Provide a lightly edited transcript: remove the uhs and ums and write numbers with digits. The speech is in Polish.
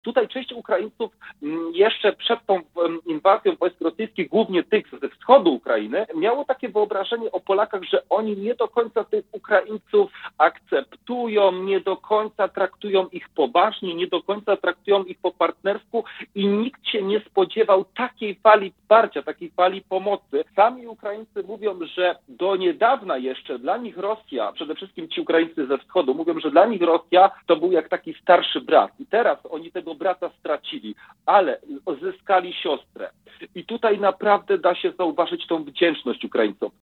Tutaj część Ukraińców jeszcze przed tą inwazją wojsk rosyjskich, głównie tych ze wschodu Ukrainy, miało takie wyobrażenie o Polakach, że oni nie do końca tych Ukraińców akceptują, nie do końca traktują ich poważnie, nie do końca traktują ich po partnersku i nikt się nie spodziewał takiej fali wsparcia, takiej fali pomocy. Sami Ukraińcy mówią, że do niedawna jeszcze dla nich Rosja, przede wszystkim ci Ukraińcy ze wschodu, mówią, że dla nich Rosja to był jak taki starszy brat. I teraz oni tego brata stracili, ale zyskali siostrę. I tutaj naprawdę da się zauważyć tą wdzięczność Ukraińców.